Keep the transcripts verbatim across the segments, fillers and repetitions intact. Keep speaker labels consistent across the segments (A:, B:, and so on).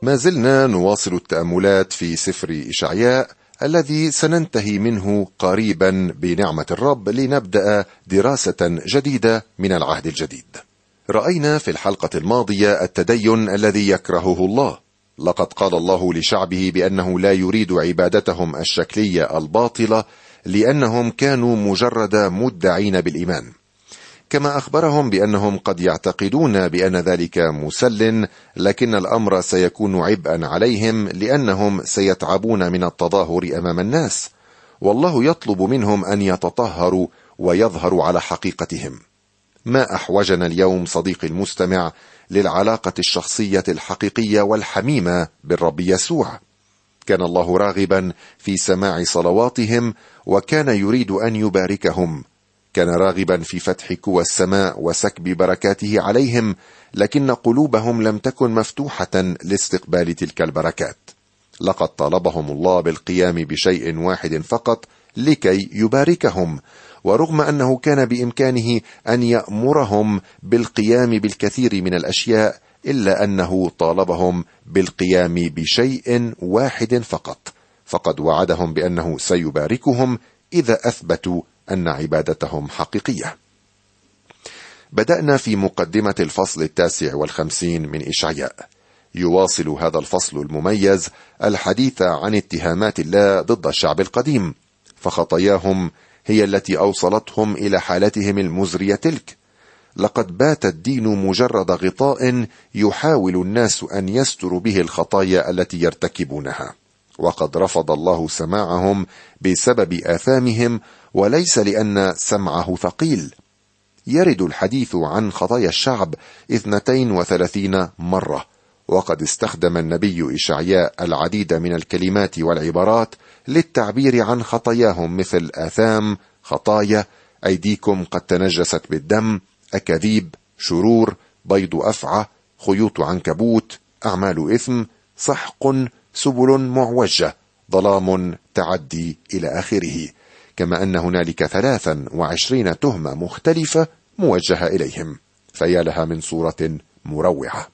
A: ما زلنا نواصل التأملات في سفر إشعياء الذي سننتهي منه قريبا بنعمة الرب لنبدأ دراسة جديدة من العهد الجديد. رأينا في الحلقة الماضية التدين الذي يكرهه الله. لقد قال الله لشعبه بأنه لا يريد عبادتهم الشكلية الباطلة لأنهم كانوا مجرد مدعين بالإيمان، كما أخبرهم بأنهم قد يعتقدون بأن ذلك مسل، لكن الأمر سيكون عبئا عليهم لأنهم سيتعبون من التظاهر أمام الناس، والله يطلب منهم أن يتطهروا ويظهروا على حقيقتهم. ما أحوجنا اليوم صديقي المستمع للعلاقة الشخصية الحقيقية والحميمة بالرب يسوع. كان الله راغبا في سماع صلواتهم وكان يريد أن يباركهم، كان راغبا في فتح كوى السماء وسكب بركاته عليهم، لكن قلوبهم لم تكن مفتوحة لاستقبال تلك البركات. لقد طالبهم الله بالقيام بشيء واحد فقط لكي يباركهم، ورغم أنه كان بإمكانه أن يأمرهم بالقيام بالكثير من الأشياء، إلا أنه طالبهم بالقيام بشيء واحد فقط، فقد وعدهم بأنه سيباركهم إذا أثبتوا أن عبادتهم حقيقية. بدأنا في مقدمة الفصل التاسع والخمسين من إشعياء. يواصل هذا الفصل المميز الحديث عن اتهامات الله ضد الشعب القديم، فخطاياهم هي التي أوصلتهم إلى حالتهم المزرية تلك. لقد بات الدين مجرد غطاء يحاول الناس أن يستروا به الخطايا التي يرتكبونها، وقد رفض الله سماعهم بسبب آثامهم، وليس لأن سمعه ثقيل. يرد الحديث عن خطايا الشعب اثنتين وثلاثين مرة، وقد استخدم النبي إشعياء العديد من الكلمات والعبارات للتعبير عن خطاياهم، مثل آثام، خطايا، أيديكم قد تنجست بالدم، أكاذيب، شرور، بيض أفعى، خيوط عنكبوت، أعمال إثم، سحق، سبل معوجة، ظلام، تعدي، إلى آخره، كما أن هنالك ثلاثا وعشرين تهمة مختلفة موجهة إليهم، فيا لها من صورة مروعة.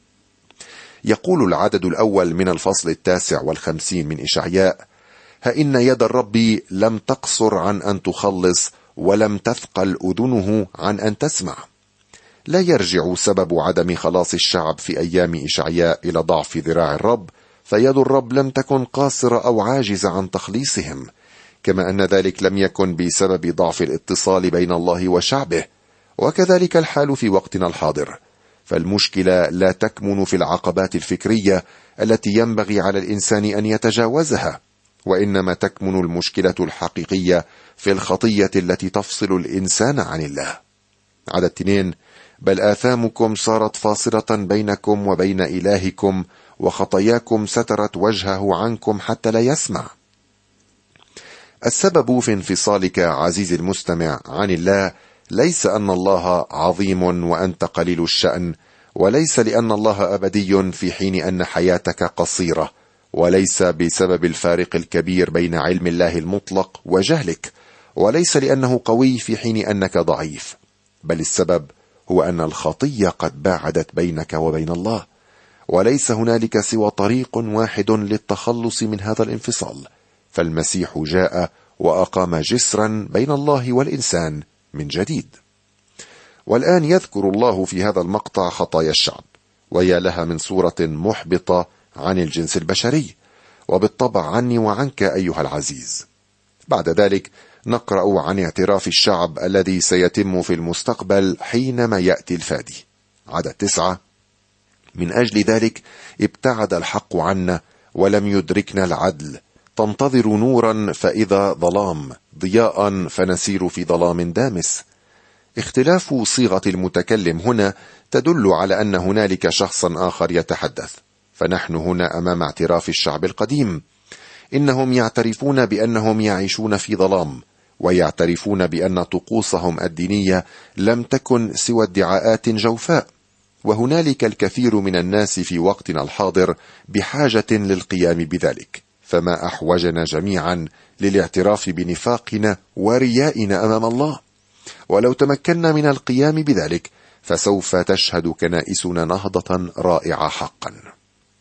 A: يقول العدد الأول من الفصل التاسع والخمسين من إشعياء: هإن يد الرب لم تقصر عن أن تخلص، ولم تثقل أذنه عن أن تسمع. لا يرجع سبب عدم خلاص الشعب في أيام إشعياء إلى ضعف ذراع الرب، فيد الرب لم تكن قاصرة أو عاجزة عن تخليصهم، كما أن ذلك لم يكن بسبب ضعف الاتصال بين الله وشعبه. وكذلك الحال في وقتنا الحاضر، فالمشكلة لا تكمن في العقبات الفكرية التي ينبغي على الإنسان أن يتجاوزها، وإنما تكمن المشكلة الحقيقية في الخطية التي تفصل الإنسان عن الله. عدد اثنين: بل آثامكم صارت فاصلة بينكم وبين إلهكم، وخطاياكم سترت وجهه عنكم حتى لا يسمع. السبب في انفصالك عزيزي المستمع عن الله ليس أن الله عظيم وأنت قليل الشأن، وليس لأن الله أبدي في حين أن حياتك قصيرة، وليس بسبب الفارق الكبير بين علم الله المطلق وجهلك، وليس لأنه قوي في حين أنك ضعيف، بل السبب هو أن الخطية قد باعدت بينك وبين الله، وليس هنالك سوى طريق واحد للتخلص من هذا الانفصال، فالمسيح جاء وأقام جسرا بين الله والإنسان من جديد. والآن يذكر الله في هذا المقطع خطايا الشعب، ويا لها من صورة محبطة عن الجنس البشري، وبالطبع عني وعنك أيها العزيز. بعد ذلك نقرأ عن اعتراف الشعب الذي سيتم في المستقبل حينما يأتي الفادي. عدد تسعة: من أجل ذلك ابتعد الحق عنا ولم يدركنا العدل، تنتظر نورا فإذا ظلام، ضياء فنسير في ظلام دامس. اختلاف صيغة المتكلم هنا تدل على أن هنالك شخصا آخر يتحدث، فنحن هنا أمام اعتراف الشعب القديم. إنهم يعترفون بأنهم يعيشون في ظلام، ويعترفون بأن طقوسهم الدينية لم تكن سوى ادعاءات جوفاء، وهنالك الكثير من الناس في وقتنا الحاضر بحاجة للقيام بذلك. فما أحوجنا جميعا للاعتراف بنفاقنا وريائنا أمام الله، ولو تمكنا من القيام بذلك فسوف تشهد كنائسنا نهضة رائعة حقا.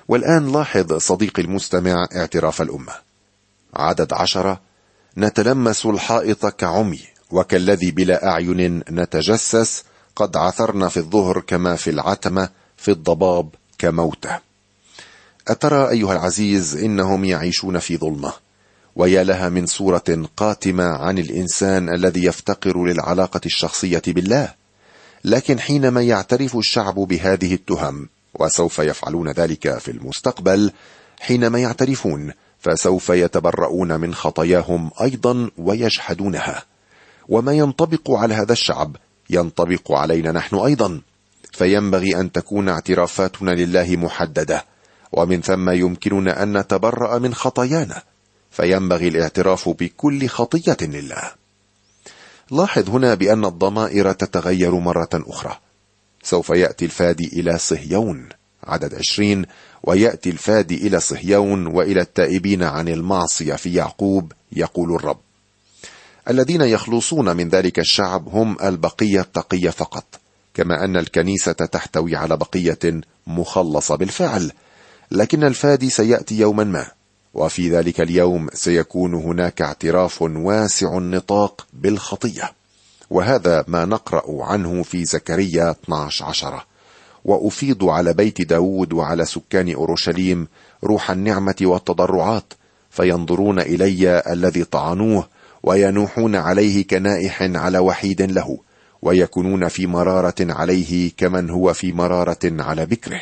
A: والآن لاحظ صديقي المستمع اعتراف الأمة. عدد عشرة: نتلمس الحائط كعمي، وكالذي بلا أعين نتجسس، قد عثرنا في الظهر كما في العتمة، في الضباب كموتى. أترى أيها العزيز إنهم يعيشون في ظلمة، ويا لها من صورة قاتمة عن الإنسان الذي يفتقر للعلاقة الشخصية بالله. لكن حينما يعترف الشعب بهذه التهم، وسوف يفعلون ذلك في المستقبل، حينما يعترفون فسوف يتبرؤون من خطاياهم أيضا ويجحدونها. وما ينطبق على هذا الشعب ينطبق علينا نحن أيضا، فينبغي أن تكون اعترافاتنا لله محددة، ومن ثم يمكننا أن نتبرأ من خطايانا، فينبغي الاعتراف بكل خطية لله. لاحظ هنا بأن الضمائر تتغير مرة أخرى. سوف يأتي الفادي إلى صهيون، عدد عشرين: ويأتي الفادي إلى صهيون وإلى التائبين عن المعصية في يعقوب، يقول الرب. الذين يخلصون من ذلك الشعب هم البقية التقية فقط، كما أن الكنيسة تحتوي على بقية مخلصة بالفعل. لكن الفادي سيأتي يوما ما، وفي ذلك اليوم سيكون هناك اعتراف واسع النطاق بالخطية، وهذا ما نقرأ عنه في زكريا اثناشر عشرة: وأفيض على بيت داود وعلى سكان أورشليم روح النعمة والتضرعات، فينظرون إلي الذي طعنوه، وينوحون عليه كنائح على وحيد له، ويكونون في مرارة عليه كمن هو في مرارة على بكره.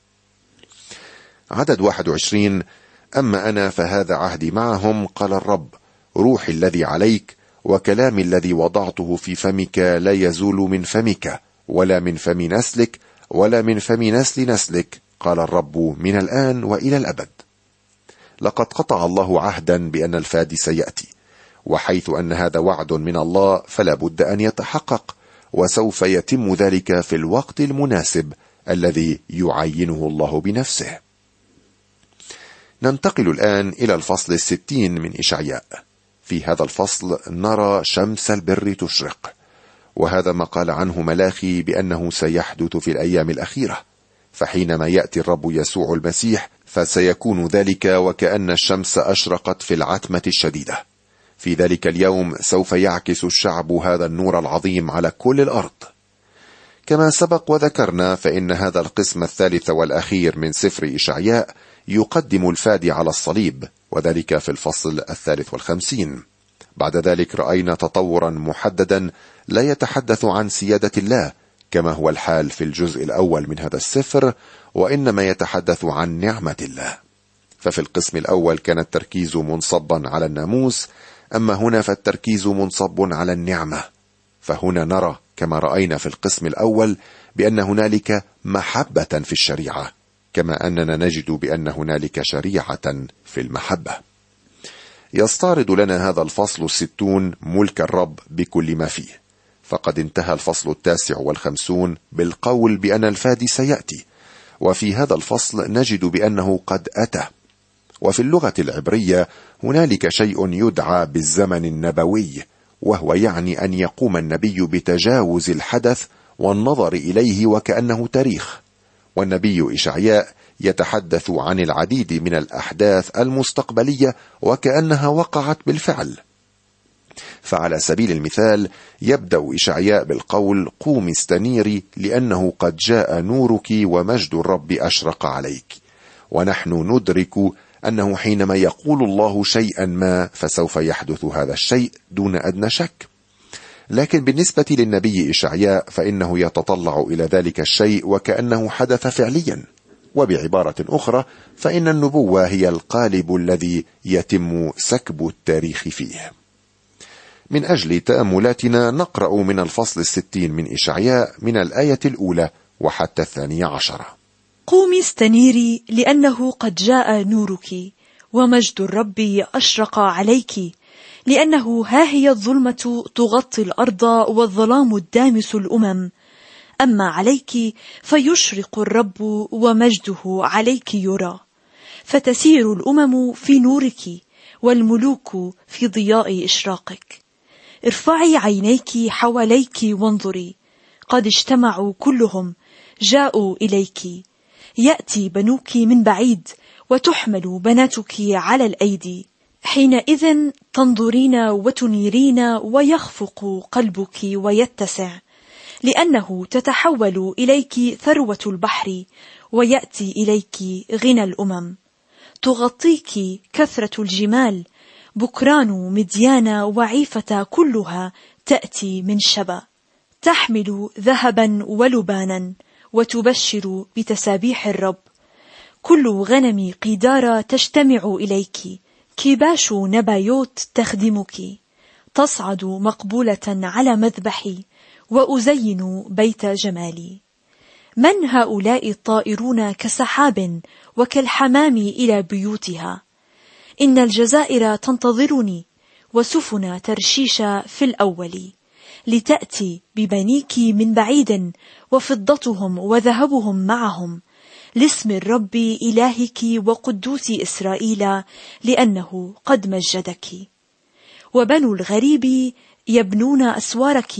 A: عدد واحد وعشرين: أما أنا فهذا عهدي معهم، قال الرب، روحي الذي عليك وكلامي الذي وضعته في فمك لا يزول من فمك، ولا من فم نسلك، ولا من فم نسل نسلك، قال الرب، من الآن وإلى الأبد. لقد قطع الله عهدا بأن الفادي سيأتي، وحيث أن هذا وعد من الله فلا بد أن يتحقق، وسوف يتم ذلك في الوقت المناسب الذي يعينه الله بنفسه. ننتقل الآن إلى الفصل الستين من إشعياء. في هذا الفصل نرى شمس البر تشرق، وهذا ما قال عنه ملاخي بأنه سيحدث في الأيام الأخيرة. فحينما يأتي الرب يسوع المسيح فسيكون ذلك وكأن الشمس أشرقت في العتمة الشديدة. في ذلك اليوم سوف يعكس الشعب هذا النور العظيم على كل الأرض. كما سبق وذكرنا، فإن هذا القسم الثالث والأخير من سفر إشعياء يقدم الفادي على الصليب، وذلك في الفصل الثالث والخمسين. بعد ذلك رأينا تطورا محددا لا يتحدث عن سيادة الله كما هو الحال في الجزء الأول من هذا السفر، وإنما يتحدث عن نعمة الله. ففي القسم الأول كان التركيز منصبا على الناموس، أما هنا فالتركيز منصب على النعمة. فهنا نرى كما رأينا في القسم الأول بأن هنالك محبة في الشريعة، كما أننا نجد بأن هنالك شريعة في المحبة. يستعرض لنا هذا الفصل الستون ملك الرب بكل ما فيه. فقد انتهى الفصل التاسع والخمسون بالقول بأن الفادي سيأتي، وفي هذا الفصل نجد بأنه قد أتى. وفي اللغة العبرية هنالك شيء يدعى بالزمن النبوي، وهو يعني أن يقوم النبي بتجاوز الحدث والنظر إليه وكأنه تاريخ. والنبي إشعياء يتحدث عن العديد من الأحداث المستقبلية وكأنها وقعت بالفعل. فعلى سبيل المثال يبدأ إشعياء بالقول: قومي استنيري لأنه قد جاء نورك ومجد الرب أشرق عليك. ونحن ندرك أنه حينما يقول الله شيئا ما فسوف يحدث هذا الشيء دون أدنى شك. لكن بالنسبة للنبي إشعياء فإنه يتطلع إلى ذلك الشيء وكأنه حدث فعليا. وبعبارة أخرى فإن النبوة هي القالب الذي يتم سكب التاريخ فيه. من أجل تأملاتنا نقرأ من الفصل الستين من إشعياء من الآية الأولى وحتى الثانية عشرة.
B: قومي استنيري لأنه قد جاء نورك ومجد الرب أشرق عليك، لأنه ها هي الظلمة تغطي الأرض والظلام الدامس الأمم، أما عليك فيشرق الرب ومجده عليك يرى، فتسير الأمم في نورك والملوك في ضياء إشراقك. ارفعي عينيك حواليك وانظري، قد اجتمعوا كلهم، جاءوا إليك. يأتي بنوك من بعيد وتحمل بناتك على الأيدي. حينئذ تنظرين وتنيرين ويخفق قلبك ويتسع، لأنه تتحول إليك ثروة البحر ويأتي إليك غنى الأمم. تغطيك كثرة الجمال، بكران مديان وعيفة كلها تأتي من شبا. تحمل ذهبا ولبانا وتبشر بتسابيح الرب. كل غنم قيدار تجتمع إليك، كباش نبايوت تخدمك. تصعد مقبولة على مذبحي وأزين بيت جمالي. من هؤلاء الطائرون كسحاب وكالحمام إلى بيوتها؟ إن الجزائر تنتظرني وسفن ترشيش في الأول، لتأتي ببنيك من بعيد وفضتهم وذهبهم معهم، لاسم الرب إلهك وقدوس إسرائيل، لأنه قد مجدك. وبنو الغريب يبنون أسوارك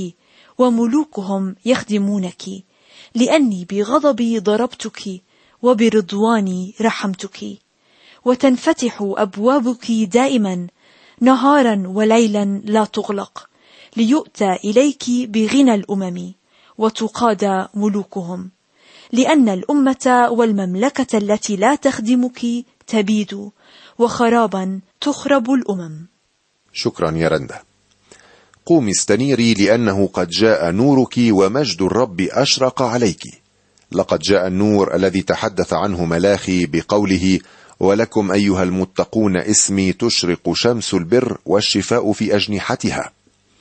B: وملوكهم يخدمونك، لأني بغضبي ضربتك وبرضواني رحمتك. وتنفتح أبوابك دائما نهارا وليلا لا تغلق، ليؤتى إليك بغنى الأمم وتقاد ملوكهم. لأن الأمة والمملكة التي لا تخدمك تبيد، وخرابا تخرب الأمم.
A: شكرا يا رندا. قومي استنيري لأنه قد جاء نورك ومجد الرب أشرق عليك. لقد جاء النور الذي تحدث عنه ملاخي بقوله: ولكم أيها المتقون اسمي تشرق شمس البر والشفاء في أجنحتها.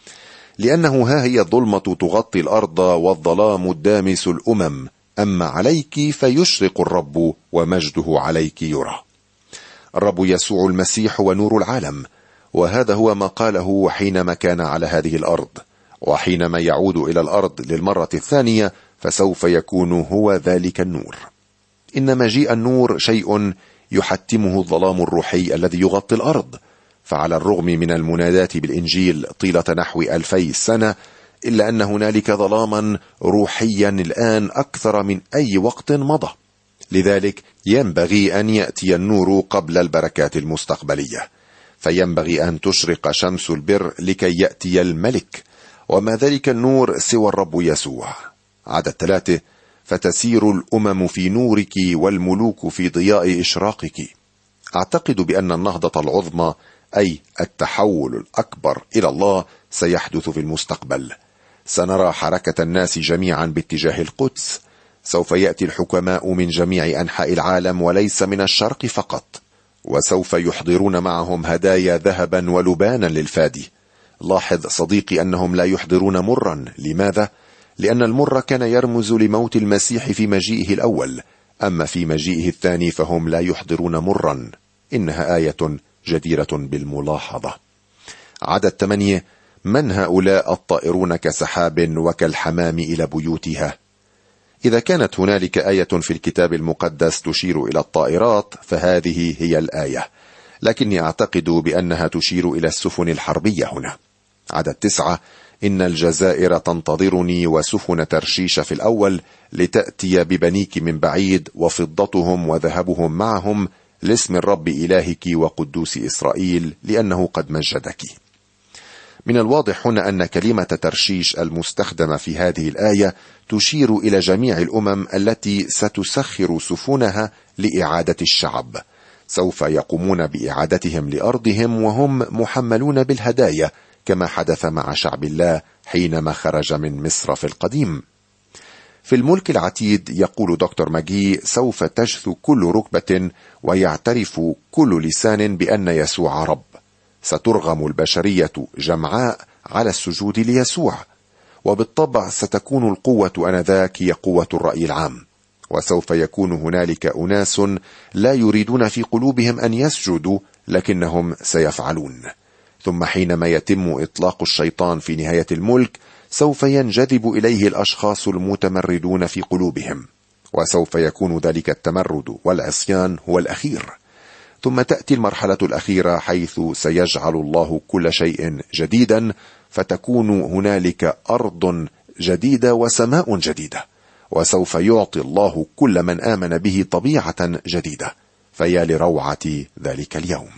A: لأنه ها هي الظلمة تغطي الأرض والظلام الدامس الأمم، أما عليك فيشرق الرب ومجده عليك يرى. الرب يسوع المسيح ونور العالم، وهذا هو ما قاله حينما كان على هذه الأرض، وحينما يعود إلى الأرض للمرة الثانية فسوف يكون هو ذلك النور. إن مجيء النور شيء يحتمه الظلام الروحي الذي يغطي الأرض، فعلى الرغم من المنادات بالإنجيل طيلة نحو ألفي سنة، إلا أن هنالك ظلاما روحيا الآن أكثر من أي وقت مضى. لذلك ينبغي أن يأتي النور قبل البركات المستقبلية، فينبغي أن تشرق شمس البر لكي يأتي الملك، وما ذلك النور سوى الرب يسوع. عدد ثلاثة: فتسير الأمم في نورك والملوك في ضياء إشراقك. أعتقد بأن النهضة العظمى، أي التحول الأكبر إلى الله، سيحدث في المستقبل. سنرى حركة الناس جميعا باتجاه القدس. سوف يأتي الحكماء من جميع أنحاء العالم وليس من الشرق فقط، وسوف يحضرون معهم هدايا ذهبا ولبانا للفادي. لاحظ صديقي أنهم لا يحضرون مرا. لماذا؟ لأن المر كان يرمز لموت المسيح في مجيئه الأول، أما في مجيئه الثاني فهم لا يحضرون مرا. إنها آية جديرة بالملاحظة. عدد ثمانية: من هؤلاء الطائرون كسحاب وكالحمام إلى بيوتها؟ إذا كانت هنالك آية في الكتاب المقدس تشير إلى الطائرات فهذه هي الآية، لكني أعتقد بأنها تشير إلى السفن الحربية هنا. عدد تسعة: إن الجزائر تنتظرني وسفن ترشيش في الأول، لتأتي ببنيك من بعيد وفضتهم وذهبهم معهم، لاسم الرب إلهك وقدوس إسرائيل، لأنه قد مجدك. من الواضح هنا أن كلمة ترشيش المستخدمة في هذه الآية تشير إلى جميع الأمم التي ستسخر سفنها لإعادة الشعب. سوف يقومون بإعادتهم لأرضهم وهم محملون بالهدايا، كما حدث مع شعب الله حينما خرج من مصر في القديم. في الملك العتيد يقول دكتور ماجي: سوف تجثو كل ركبة ويعترف كل لسان بأن يسوع رب. سترغم البشرية جمعاء على السجود ليسوع، وبالطبع ستكون القوة آنذاك هي قوة الرأي العام، وسوف يكون هنالك أناس لا يريدون في قلوبهم أن يسجدوا لكنهم سيفعلون. ثم حينما يتم إطلاق الشيطان في نهاية الملك سوف ينجذب إليه الأشخاص المتمردون في قلوبهم، وسوف يكون ذلك التمرد والعصيان هو الأخير. ثم تأتي المرحلة الأخيرة حيث سيجعل الله كل شيء جديدا، فتكون هنالك أرض جديدة وسماء جديدة، وسوف يعطي الله كل من آمن به طبيعة جديدة، فيا لروعة ذلك اليوم.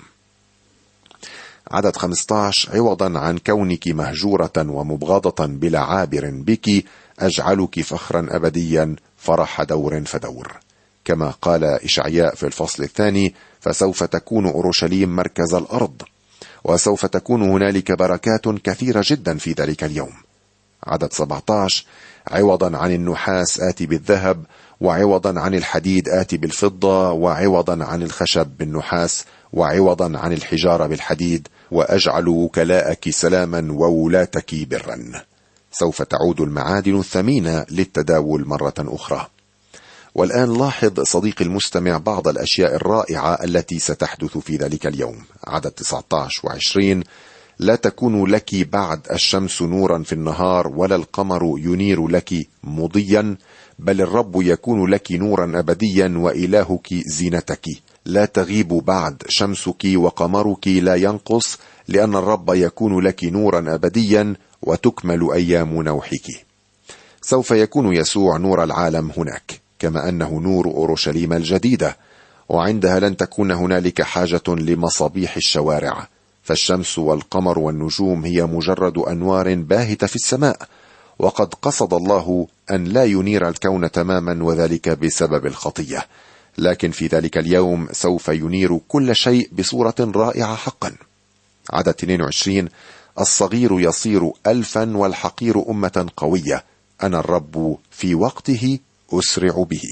A: عدد خمسة عشر: عوضا عن كونك مهجورة ومبغضة بلا عابر بك، أجعلك فخرا أبديا، فرح دور فدور. كما قال إشعياء في الفصل الثاني: فسوف تكون أورشليم مركز الأرض، وسوف تكون هنالك بركات كثيرة جدا في ذلك اليوم. عدد سبعة عشر: عوضا عن النحاس آتي بالذهب، وعوضا عن الحديد آتي بالفضة، وعوضا عن الخشب بالنحاس، وعوضا عن الحجارة بالحديد، وأجعل وكلاءك سلاما وولاتك برا. سوف تعود المعادن الثمينة للتداول مرة أخرى. والآن لاحظ صديقي المستمع بعض الأشياء الرائعة التي ستحدث في ذلك اليوم. عدد تسعة عشر وعشرين: لا تكون لك بعد الشمس نورا في النهار، ولا القمر ينير لك مضيا، بل الرب يكون لك نورا أبديا، وإلهك زينتك. لا تغيب بعد شمسك، وقمرك لا ينقص، لأن الرب يكون لك نورا أبديا، وتكمل أيام نوحك. سوف يكون يسوع نور العالم هناك، كما أنه نور أورشليم الجديدة، وعندها لن تكون هنالك حاجة لمصابيح الشوارع، فالشمس والقمر والنجوم هي مجرد أنوار باهتة في السماء. وقد قصد الله أن لا ينير الكون تماما، وذلك بسبب الخطية، لكن في ذلك اليوم سوف ينير كل شيء بصورة رائعة حقا. عدد اثنين وعشرين: الصغير يصير ألفا، والحقير أمة قوية، أنا الرب في وقته أسرع به.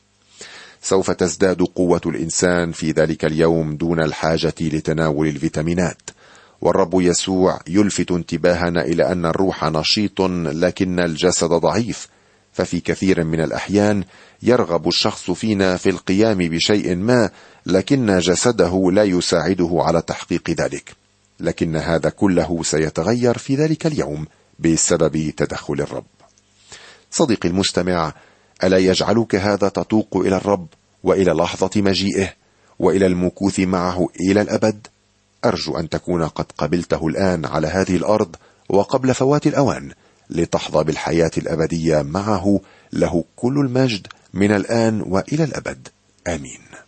A: سوف تزداد قوة الإنسان في ذلك اليوم دون الحاجة لتناول الفيتامينات. والرب يسوع يلفت انتباهنا إلى أن الروح نشيط لكن الجسد ضعيف، ففي كثير من الأحيان يرغب الشخص فينا في القيام بشيء ما، لكن جسده لا يساعده على تحقيق ذلك. لكن هذا كله سيتغير في ذلك اليوم بسبب تدخل الرب. صديقي المستمع، ألا يجعلك هذا تتوق إلى الرب وإلى لحظة مجيئه وإلى المكوث معه إلى الأبد؟ أرجو أن تكون قد قبلته الآن على هذه الأرض وقبل فوات الأوان، لتحظى بالحياة الأبدية معه، له كل المجد من الآن وإلى الأبد. آمين.